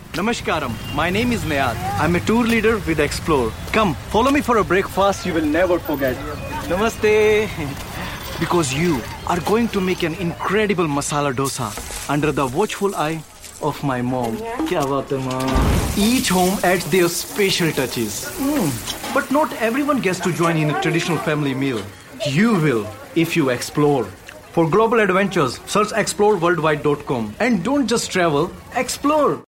Namaskaram, my name is Nayad. I'm a tour leader with Explore. Come, follow me for a breakfast you will never forget. Namaste. Because you are going to make an incredible masala dosa under the watchful eye of my mom. Kya baat hai, mom? Each home adds their special touches. But not everyone gets to join in a traditional family meal. You will if you explore. For global adventures, search exploreworldwide.com. And don't just travel, explore.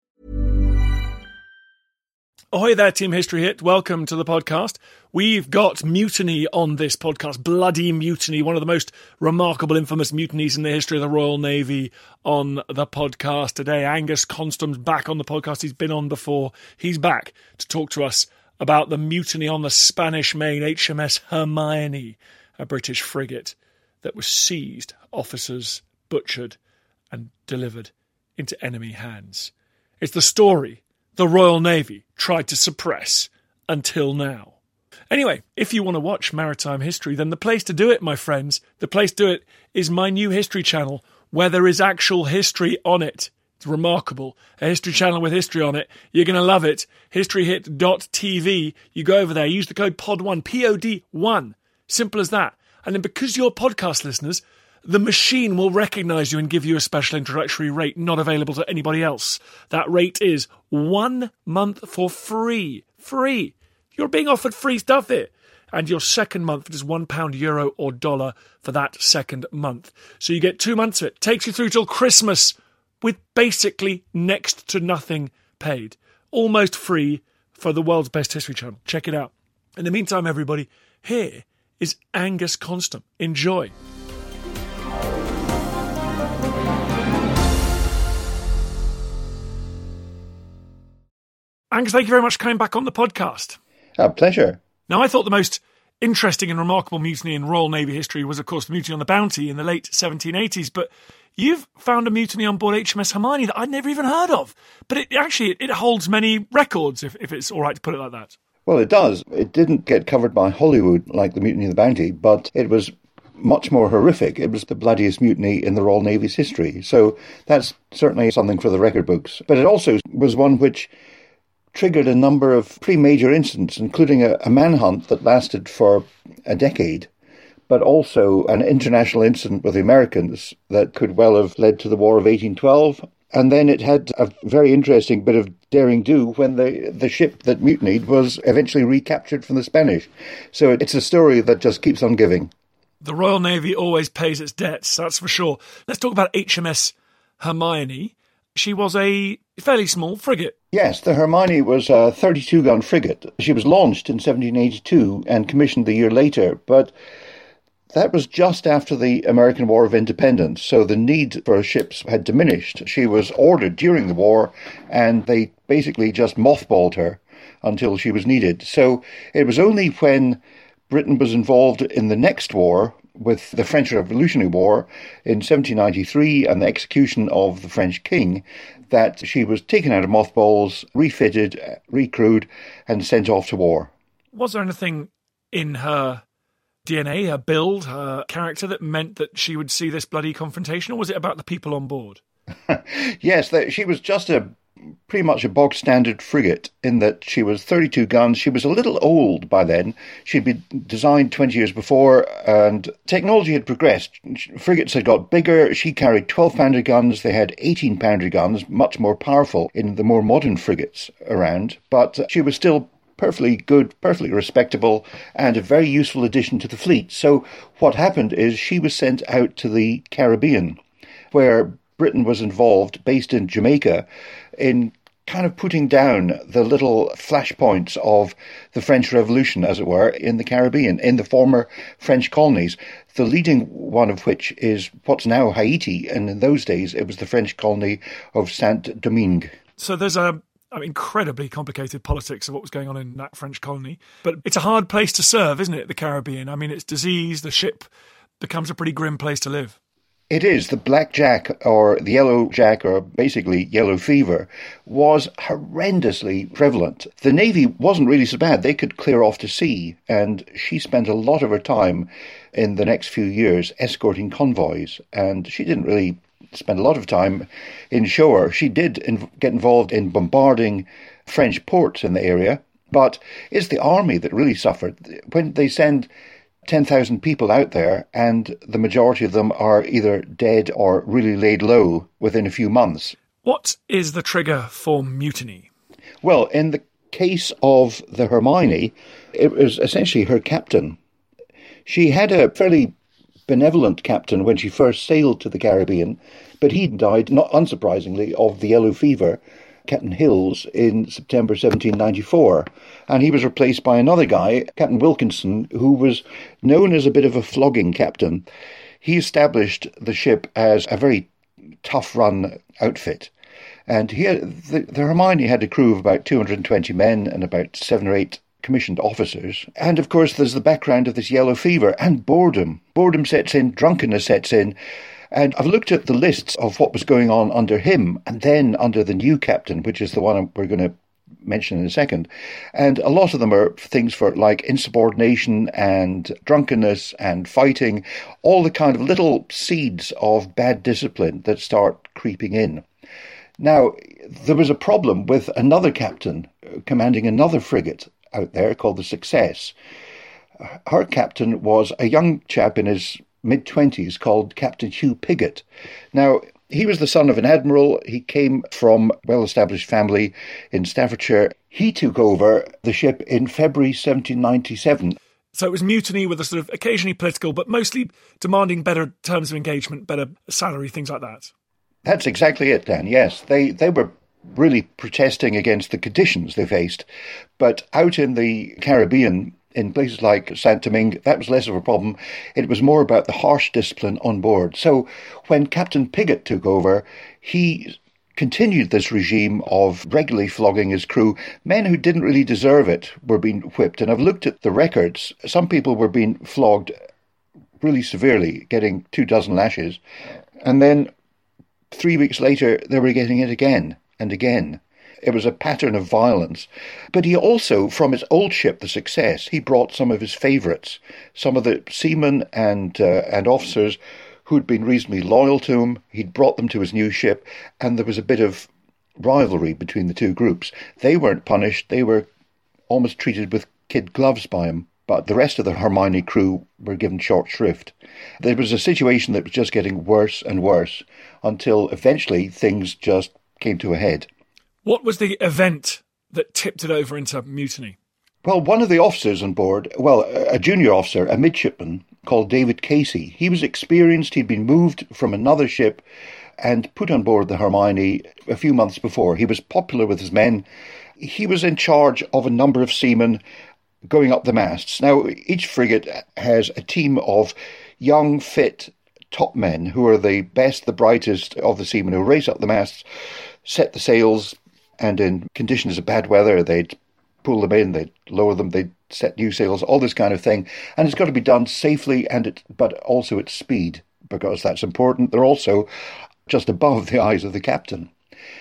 Ahoy there, Team History Hit. Welcome to the podcast. We've got mutiny on this podcast, bloody mutiny, one of the most remarkable, infamous mutinies in the history of the Royal Navy on the podcast today. Angus Constam's back on the podcast. He's been on before. He's back to talk to us about the mutiny on the Spanish Main HMS Hermione, a British frigate that was seized, officers butchered and delivered into enemy hands. It's the story the Royal Navy tried to suppress until now. Anyway, if you want to watch maritime history, then the place to do it, my friends, the place to do it is my new history channel where there is actual history on it. It's remarkable. A history channel with history on it. You're going to love it. Historyhit.tv. You go over there, use the code POD1, P-O-D-1. Simple as that. And then because you're podcast listeners, the machine will recognise you and give you a special introductory rate not available to anybody else. That rate is 1 month for free. Free. You're being offered free stuff here. And your second month is £1, euro or dollar for that second month. So you get 2 months of it. Takes you through till Christmas with basically next to nothing paid. Almost free for the world's best history channel. Check it out. In the meantime, everybody, here is Angus Constam. Enjoy. Angus, thank you very much for coming back on the podcast. A pleasure. Now, I thought the most interesting and remarkable mutiny in Royal Navy history was, of course, the mutiny on the Bounty in the late 1780s, but you've found a mutiny on board HMS Hermione that I'd never even heard of. But it holds many records, if it's all right to put it like that. Well, it does. It didn't get covered by Hollywood like the Mutiny of the Bounty, but it was much more horrific. It was the bloodiest mutiny in the Royal Navy's history. So that's certainly something for the record books. But it also was one which triggered a number of pretty major incidents, including a manhunt that lasted for a decade, but also an international incident with the Americans that could well have led to the War of 1812. And then it had a very interesting bit of daring-do when the ship that mutinied was eventually recaptured from the Spanish. So it's a story that just keeps on giving. The Royal Navy always pays its debts, that's for sure. Let's talk about HMS Hermione. She was a fairly small frigate. Yes, the Hermione was a 32-gun frigate. She was launched in 1782 and commissioned the year later, but that was just after the American War of Independence, so the need for ships had diminished. She was ordered during the war, and they basically just mothballed her until she was needed. So it was only when Britain was involved in the next war, with the French Revolutionary War in 1793 and the execution of the French king, that she was taken out of mothballs, refitted, recrewed, and sent off to war. Was there anything in her DNA, her build, her character that meant that she would see this bloody confrontation, or was it about the people on board? Yes, she was just pretty much a bog-standard frigate in that she was 32 guns. She was a little old by then. She'd been designed 20 years before, and technology had progressed. Frigates had got bigger. She carried 12-pounder guns. They had 18-pounder guns, much more powerful in the more modern frigates around. But she was still perfectly good, perfectly respectable, and a very useful addition to the fleet. So what happened is she was sent out to the Caribbean, where Britain was involved, based in Jamaica, in kind of putting down the little flashpoints of the French Revolution, as it were, in the Caribbean, in the former French colonies, the leading one of which is what's now Haiti, and in those days it was the French colony of Saint-Domingue. So there's incredibly complicated politics of what was going on in that French colony, but it's a hard place to serve, isn't it, the Caribbean? I mean, it's disease, the ship becomes a pretty grim place to live. It is. The Black Jack, or the Yellow Jack, or basically yellow fever, was horrendously prevalent. The Navy wasn't really so bad. They could clear off to sea, and she spent a lot of her time in the next few years escorting convoys, and she didn't really spent a lot of time inshore. She did get involved in bombarding French ports in the area, but it's the army that really suffered. When they send 10,000 people out there, and the majority of them are either dead or really laid low within a few months. What is the trigger for mutiny? Well, in the case of the Hermione, it was essentially her captain. She had a fairly benevolent captain when she first sailed to the Caribbean, but he died, not unsurprisingly, of the yellow fever, Captain Hills, in September 1794. And he was replaced by another guy, Captain Wilkinson, who was known as a bit of a flogging captain. He established the ship as a very tough-run outfit. And the Hermione had a crew of about 220 men and about 7 or 8 commissioned officers. And of course there's the background of this yellow fever and boredom. Boredom sets in, drunkenness sets in. And I've looked at the lists of what was going on under him and then under the new captain, which is the one we're going to mention in a second. And a lot of them are things for like insubordination and drunkenness and fighting, all the kind of little seeds of bad discipline that start creeping in. Now, there was a problem with another captain commanding another frigate out there called the Success. Her captain was a young chap in his mid-20s called Captain Hugh Pigott. Now, he was the son of an admiral. He came from a well-established family in Staffordshire. He took over the ship in February 1797. So it was mutiny with a sort of occasionally political, but mostly demanding better terms of engagement, better salary, things like that. That's exactly it, Dan. Yes, they were really protesting against the conditions they faced. But out in the Caribbean, in places like Saint-Domingue, that was less of a problem. It was more about the harsh discipline on board. So when Captain Pigott took over, he continued this regime of regularly flogging his crew. Men who didn't really deserve it were being whipped. And I've looked at the records. Some people were being flogged really severely, getting 24 lashes. And then 3 weeks later, they were getting it again and again. It was a pattern of violence. But he also, from his old ship, the Success, he brought some of his favourites, some of the seamen and officers who'd been reasonably loyal to him. He'd brought them to his new ship, and there was a bit of rivalry between the two groups. They weren't punished. They were almost treated with kid gloves by him. But the rest of the Hermione crew were given short shrift. There was a situation that was just getting worse and worse until eventually things just came to a head. What was the event that tipped it over into mutiny? Well, one of the officers on board, a junior officer, a midshipman called David Casey, he was experienced. He'd been moved from another ship and put on board the Hermione a few months before. He was popular with his men. He was in charge of a number of seamen going up the masts. Now, each frigate has a team of young, fit top men who are the best, the brightest of the seamen who race up the masts, set the sails, and in conditions of bad weather, they'd pull them in, they'd lower them, they'd set new sails, all this kind of thing. And it's got to be done safely, but also at speed, because that's important. They're also just above the eyes of the captain.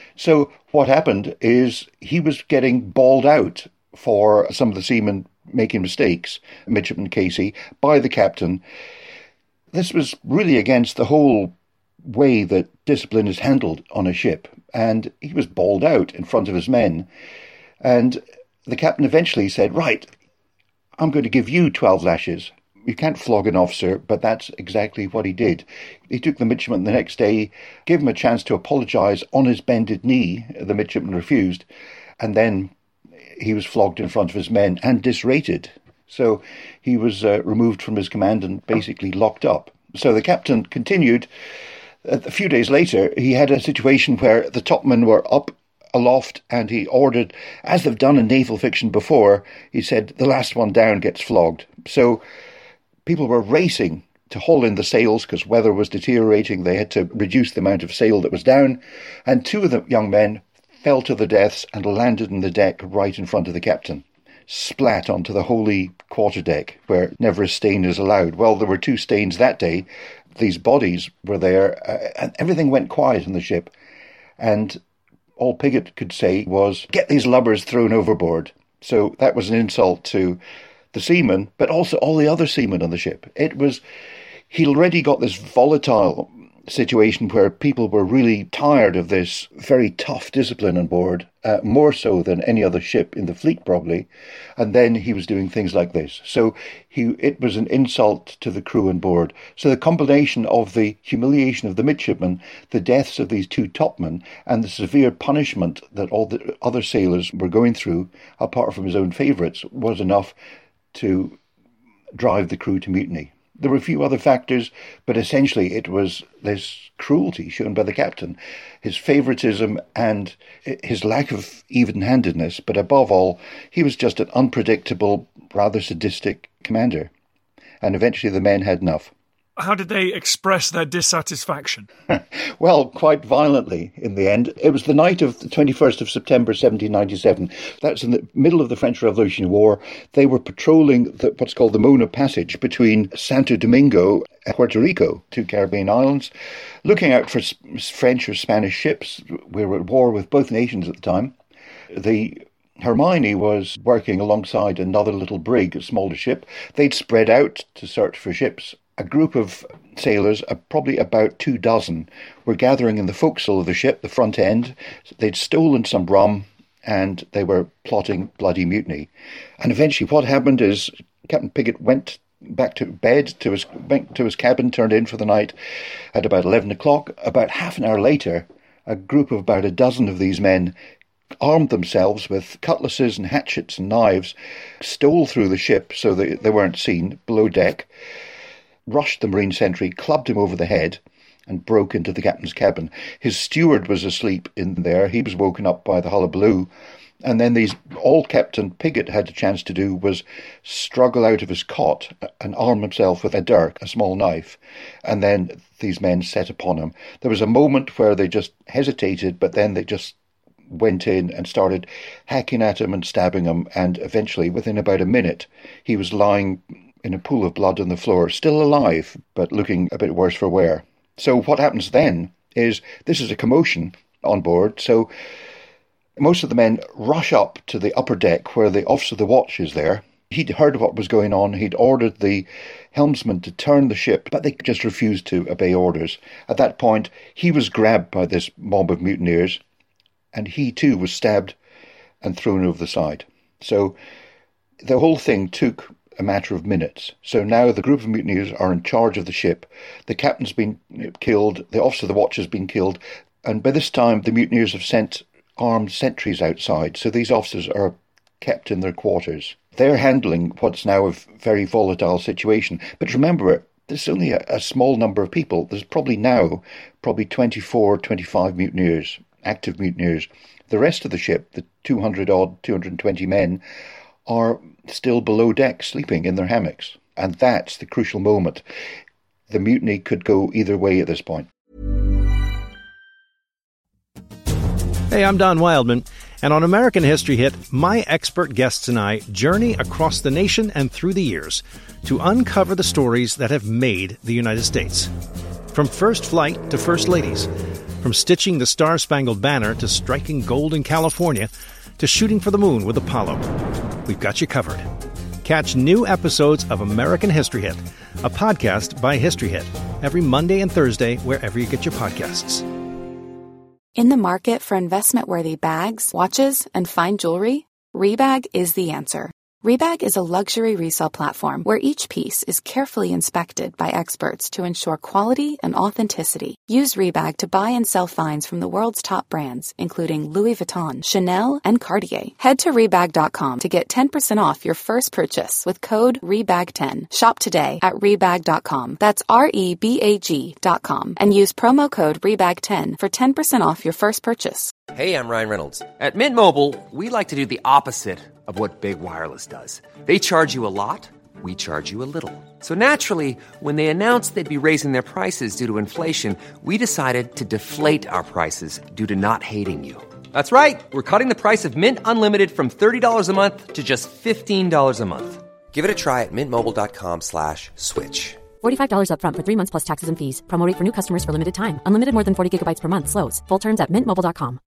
So what happened is he was getting bawled out for some of the seamen making mistakes, Midshipman Casey, by the captain. This was really against the whole way that discipline is handled on a ship. And he was bawled out in front of his men. And the captain eventually said, right, I'm going to give you 12 lashes. You can't flog an officer, but that's exactly what he did. He took the midshipman the next day, gave him a chance to apologise on his bended knee. The midshipman refused. And then he was flogged in front of his men and disrated. So he was removed from his command and basically locked up. So the captain continued. A few days later, he had a situation where the topmen were up aloft and he ordered, as they've done in naval fiction before, he said, the last one down gets flogged. So people were racing to haul in the sails because weather was deteriorating. They had to reduce the amount of sail that was down. And 2 of the young men fell to their deaths and landed on the deck right in front of the captain, splat onto the holy quarterdeck where never a stain is allowed. Well, there were 2 stains that day. These bodies were there, and everything went quiet on the ship. And all Pigott could say was, get these lubbers thrown overboard. So that was an insult to the seamen, but also all the other seamen on the ship. He'd already got this volatile situation where people were really tired of this very tough discipline on board, more so than any other ship in the fleet probably, and then he was doing things like this. So it was an insult to the crew on board. So the combination of the humiliation of the midshipmen, the deaths of these two topmen, and the severe punishment that all the other sailors were going through, apart from his own favourites, was enough to drive the crew to mutiny. There were a few other factors, but essentially it was this cruelty shown by the captain, his favouritism and his lack of even-handedness, but above all, he was just an unpredictable, rather sadistic commander. And eventually the men had enough. How did they express their dissatisfaction? Well, quite violently in the end. It was the night of the 21st of September 1797. That's in the middle of the French Revolutionary War. They were patrolling what's called the Mona Passage between Santo Domingo and Puerto Rico, two Caribbean islands, looking out for French or Spanish ships. We were at war with both nations at the time. The Hermione was working alongside another little brig, a smaller ship. They'd spread out to search for ships. A group of sailors, probably about 24, were gathering in the forecastle of the ship, the front end. They'd stolen some rum and they were plotting bloody mutiny. And eventually what happened is Captain Piggott went back to bed, went to his cabin, turned in for the night at about 11 o'clock. About half an hour later, a group of about a dozen of these men armed themselves with cutlasses and hatchets and knives, stole through the ship so they weren't seen below deck, rushed the marine sentry, clubbed him over the head, and broke into the captain's cabin. His steward was asleep in there. He was woken up by the hullabaloo. And then all Captain Piggott had a chance to do was struggle out of his cot and arm himself with a dirk, a small knife. And then these men set upon him. There was a moment where they just hesitated, but then they just went in and started hacking at him and stabbing him. And eventually, within about a minute, he was lying in a pool of blood on the floor, still alive, but looking a bit worse for wear. So what happens then is this is a commotion on board. So most of the men rush up to the upper deck where the officer of the watch is there. He'd heard what was going on. He'd ordered the helmsman to turn the ship, but they just refused to obey orders. At that point, he was grabbed by this mob of mutineers, and he too was stabbed and thrown over the side. So the whole thing took a matter of minutes. So now the group of mutineers are in charge of the ship. The captain's been killed, the officer of the watch has been killed, and by this time the mutineers have sent armed sentries outside, so these officers are kept in their quarters. They're handling what's now a very volatile situation. But remember, there's only a small number of people. There's probably 24, 25 mutineers, active mutineers. The rest of the ship, the 220 men, are still below deck sleeping in their hammocks. And that's the crucial moment. The mutiny could go either way at this point. Hey, I'm Don Wildman, and on American History Hit, my expert guests and I journey across the nation and through the years to uncover the stories that have made the United States. From first flight to first ladies, from stitching the Star-Spangled Banner to striking gold in California, to shooting for the moon with Apollo. We've got you covered. Catch new episodes of American History Hit, a podcast by History Hit, every Monday and Thursday wherever you get your podcasts. In the market for investment-worthy bags, watches, and fine jewelry, Rebag is the answer. Rebag is a luxury resale platform where each piece is carefully inspected by experts to ensure quality and authenticity. Use Rebag to buy and sell finds from the world's top brands, including Louis Vuitton, Chanel, and Cartier. Head to Rebag.com to get 10% off your first purchase with code REBAG10. Shop today at Rebag.com. That's REBAG.com. And use promo code REBAG10 for 10% off your first purchase. Hey, I'm Ryan Reynolds. At Mint Mobile, we like to do the opposite of what Big Wireless does. They charge you a lot, we charge you a little. So naturally, when they announced they'd be raising their prices due to inflation, we decided to deflate our prices due to not hating you. That's right. We're cutting the price of Mint Unlimited from $30 a month to just $15 a month. Give it a try at mintmobile.com/switch. $45 up front for 3 months plus taxes and fees. Promo rate for new customers for limited time. Unlimited more than 40 gigabytes per month. Slows full terms at mintmobile.com.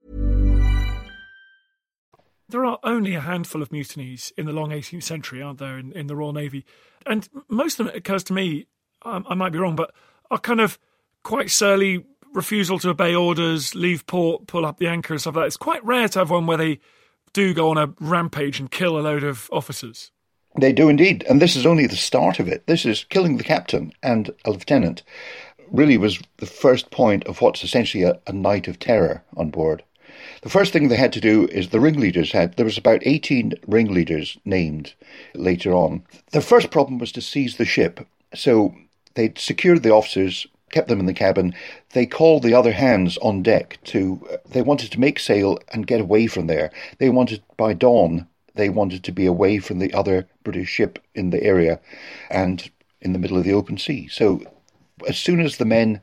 There are only a handful of mutinies in the long 18th century, aren't there, in the Royal Navy? And most of them, it occurs to me, I might be wrong, but are kind of quite surly refusal to obey orders, leave port, pull up the anchor and stuff like that. It's quite rare to have one where they do go on a rampage and kill a load of officers. They do indeed, and this is only the start of it. This is killing the captain and a lieutenant. Really was the first point of what's essentially a night of terror on board. The first thing they had to do is there was about 18 ringleaders named later on. The first problem was to seize the ship. So they'd secured the officers, kept them in the cabin. They called the other hands on deck they wanted to make sail and get away from there. By dawn, they wanted to be away from the other British ship in the area and in the middle of the open sea. So as soon as the men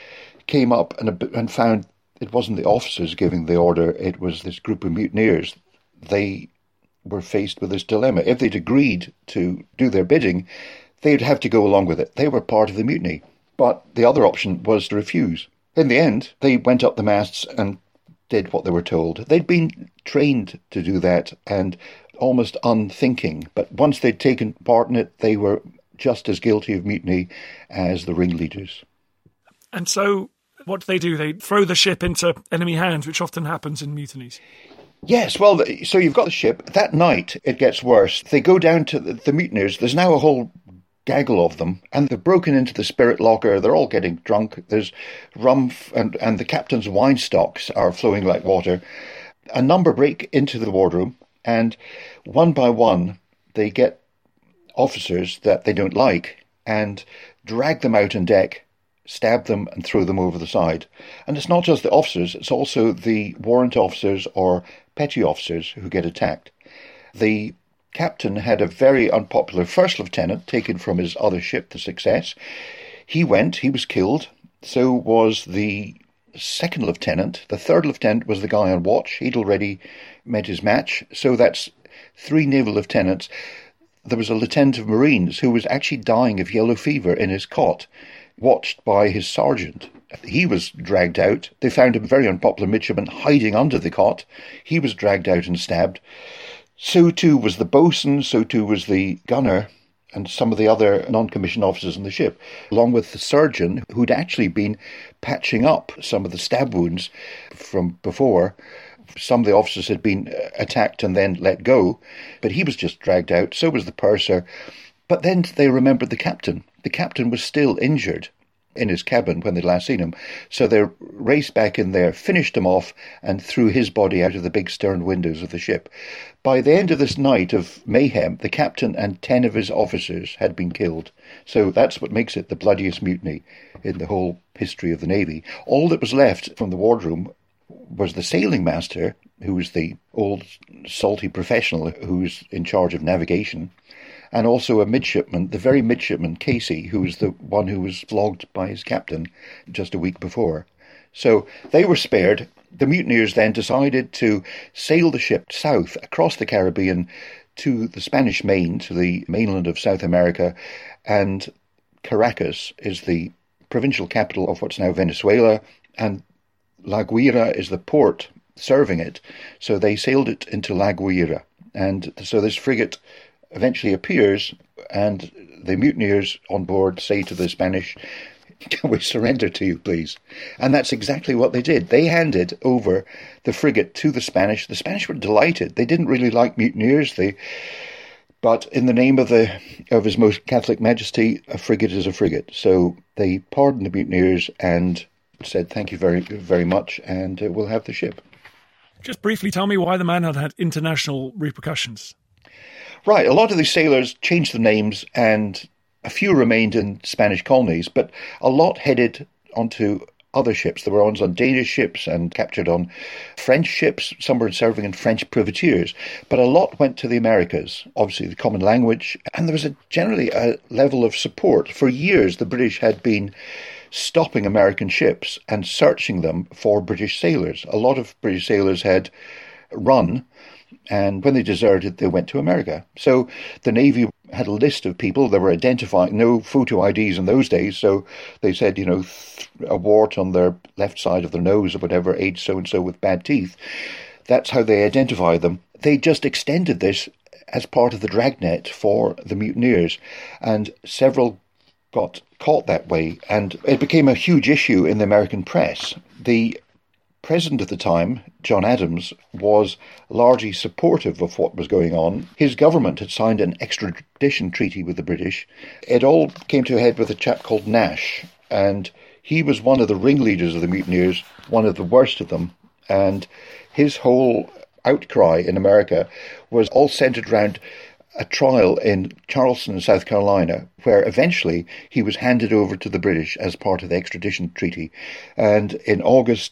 came up and found it wasn't the officers giving the order, it was this group of mutineers, they were faced with this dilemma. If they'd agreed to do their bidding, they'd have to go along with it. They were part of the mutiny. But the other option was to refuse. In the end, they went up the masts and did what they were told. They'd been trained to do that and almost unthinking. But once they'd taken part in it, they were just as guilty of mutiny as the ringleaders. And so what do? They throw the ship into enemy hands, which often happens in mutinies. Yes, well, so you've got the ship. That night, it gets worse. They go down to the mutineers. There's now a whole gaggle of them, and they've broken into the spirit locker. They're all getting drunk. There's rum, and the captain's wine stocks are flowing like water. A number break into the wardroom, and one by one, they get officers that they don't like and drag them out on deck, stab them and throw them over the side. And it's not just the officers, it's also the warrant officers or petty officers who get attacked. The captain had a very unpopular first lieutenant taken from his other ship, the Success. He was killed. So was the second lieutenant. The third lieutenant was the guy on watch. He'd already met his match. So that's 3 naval lieutenants. There was a lieutenant of Marines who was actually dying of yellow fever in his cot, watched by his sergeant. He was dragged out. They found a very unpopular midshipman hiding under the cot. He was dragged out and stabbed. So too was the boatswain, so too was the gunner and some of the other non-commissioned officers on the ship, along with the surgeon who'd actually been patching up some of the stab wounds from before. Some of the officers had been attacked and then let go, but he was just dragged out. So was the purser. But then they remembered the captain. The captain was still injured in his cabin when they'd last seen him. So they raced back in there, finished him off, and threw his body out of the big stern windows of the ship. By the end of this night of mayhem, the captain and 10 of his officers had been killed. So that's what makes it the bloodiest mutiny in the whole history of the Navy. All that was left from the wardroom was the sailing master, who was the old salty professional who's in charge of navigation, and also a midshipman, the very midshipman, Casey, who was the one who was flogged by his captain just a week before. So they were spared. The mutineers then decided to sail the ship south across the Caribbean to the Spanish Main, to the mainland of South America, and Caracas is the provincial capital of what's now Venezuela, and La Guaira is the port serving it. So they sailed it into La Guaira. And so this frigate eventually appears, and the mutineers on board say to the Spanish, "Can we surrender to you, please?" And that's exactly what they did. They handed over the frigate to the Spanish. The Spanish were delighted. They didn't really like mutineers. But in the name of His Most Catholic Majesty, a frigate is a frigate. So they pardoned the mutineers and said, "Thank you very, very much, and we'll have the ship." Just briefly tell me why the man had international repercussions. Right, a lot of these sailors changed the names, and a few remained in Spanish colonies, but a lot headed onto other ships. There were ones on Danish ships and captured on French ships. Some were serving in French privateers, but a lot went to the Americas, obviously the common language, and there was generally a level of support. For years, the British had been stopping American ships and searching them for British sailors. A lot of British sailors had run, and when they deserted, they went to America. So the Navy had a list of people. They were identifying, no photo IDs in those days, so they said, a wart on their left side of their nose or whatever, age so-and-so with bad teeth. That's how they identified them. They just extended this as part of the dragnet for the mutineers, and several got caught that way, and it became a huge issue in the American press. The president at the time, John Adams, was largely supportive of what was going on. His government had signed an extradition treaty with the British. It all came to a head with a chap called Nash, and he was one of the ringleaders of the mutineers, one of the worst of them, and his whole outcry in America was all centred around a trial in Charleston, South Carolina, where eventually he was handed over to the British as part of the extradition treaty. And in August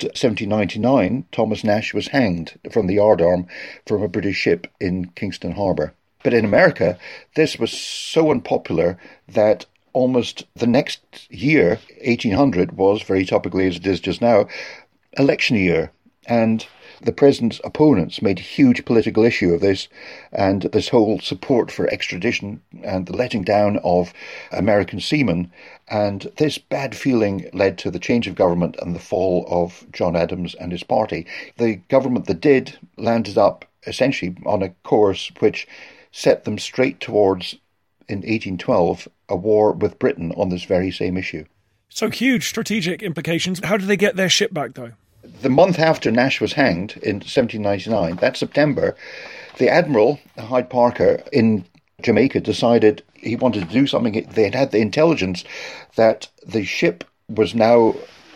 1799, Thomas Nash was hanged from the yardarm from a British ship in Kingston Harbour. But in America, this was so unpopular that almost the next year, 1800, was, very topically as it is just now, election year. And the president's opponents made a huge political issue of this, and this whole support for extradition and the letting down of American seamen. And this bad feeling led to the change of government and the fall of John Adams and his party. The government that did landed up essentially on a course which set them straight towards, in 1812, a war with Britain on this very same issue. So huge strategic implications. How did they get their ship back, though? The month after Nash was hanged in 1799, that September, the Admiral, Hyde Parker, in Jamaica decided he wanted to do something. They had had the intelligence that the ship was now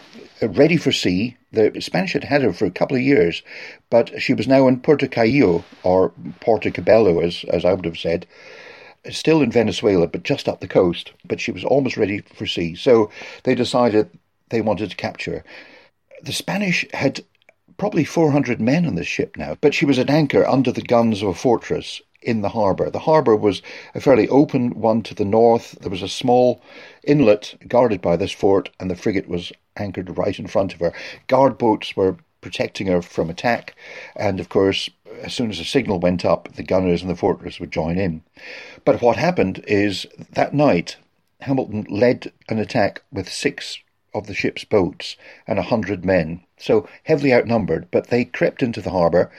ready for sea. The Spanish had had her for a couple of years, but she was now in Puerto Cabello, or Puerto Cabello, as I would have said, still in Venezuela, but just up the coast. But she was almost ready for sea. So they decided they wanted to capture her. The Spanish had probably 400 men on this ship now, but she was at anchor under the guns of a fortress in the harbour. The harbour was a fairly open one to the north. There was a small inlet guarded by this fort, and the frigate was anchored right in front of her. Guard boats were protecting her from attack, and of course, as soon as a signal went up, the gunners in the fortress would join in. But what happened is, that night, Hamilton led an attack with 6 of the ship's boats and 100 men, so heavily outnumbered, but they crept into the harbour.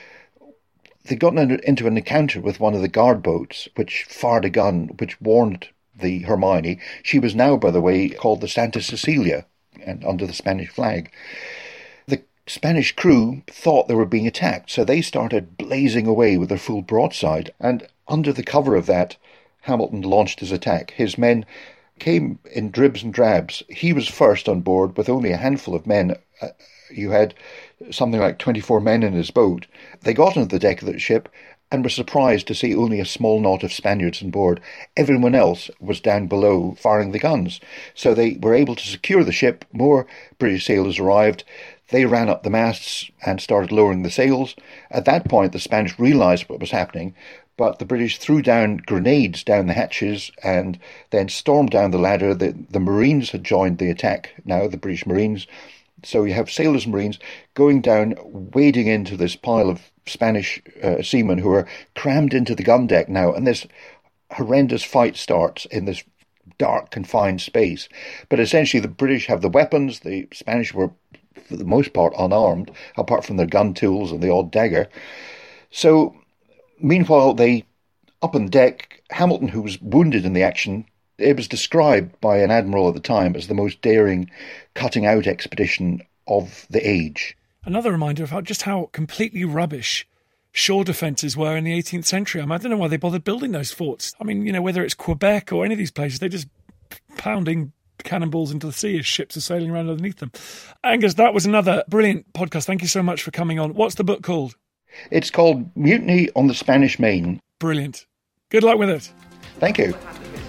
They got into an encounter with one of the guard boats, which fired a gun, which warned the Hermione. She was now, by the way, called the Santa Cecilia, and under the Spanish flag. The Spanish crew thought they were being attacked, so they started blazing away with their full broadside, and under the cover of that, Hamilton launched his attack. His men came in dribs and drabs. He was first on board with only a handful of men. You had something like 24 men in his boat. They got onto the deck of the ship and were surprised to see only a small knot of Spaniards on board. Everyone else was down below firing the guns. So they were able to secure the ship. More British sailors arrived. They ran up the masts and started lowering the sails. At that point, the Spanish realised what was happening, but the British threw down grenades down the hatches and then stormed down the ladder. The Marines had joined the attack now, the British Marines. So you have sailors and Marines going down, wading into this pile of Spanish seamen who are crammed into the gun deck now, and this horrendous fight starts in this dark, confined space. But essentially the British have the weapons. The Spanish were, for the most part, unarmed, apart from their gun tools and the odd dagger. So meanwhile, up on deck, Hamilton, who was wounded in the action, it was described by an admiral at the time as the most daring cutting-out expedition of the age. Another reminder of just how completely rubbish shore defences were in the 18th century. I don't know why they bothered building those forts. I mean, whether it's Quebec or any of these places, they're just pounding cannonballs into the sea as ships are sailing around underneath them. Angus, that was another brilliant podcast. Thank you so much for coming on. What's the book called? It's called Mutiny on the Spanish Main. Brilliant. Good luck with it. Thank you.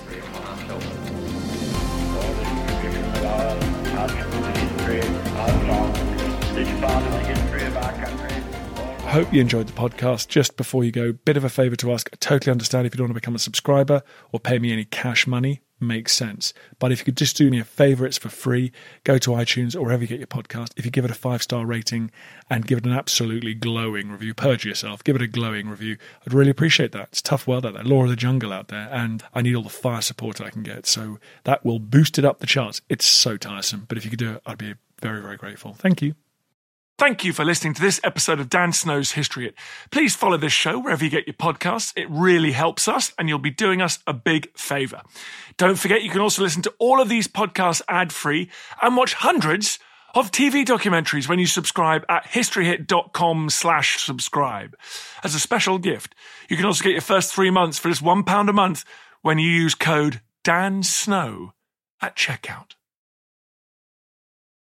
Hope you enjoyed the podcast. Just before you go, bit of a favour to ask. I totally understand if you don't want to become a subscriber or pay me any cash money. Makes sense. But if you could just do me a favour, it's for free. Go to iTunes or wherever you get your podcast. If you give it a 5-star rating and give it an absolutely glowing review, purge yourself, give it a glowing review. I'd really appreciate that. It's tough world out there, law of the jungle out there, and I need all the fire support I can get. So that will boost it up the charts. It's so tiresome. But if you could do it, I'd be very, very grateful. Thank you. Thank you for listening to this episode of Dan Snow's History Hit. Please follow this show wherever you get your podcasts. It really helps us, and you'll be doing us a big favour. Don't forget, you can also listen to all of these podcasts ad-free and watch hundreds of TV documentaries when you subscribe at historyhit.com/subscribe. As a special gift, you can also get your first 3 months for just £1 a month when you use code DANSNOW at checkout.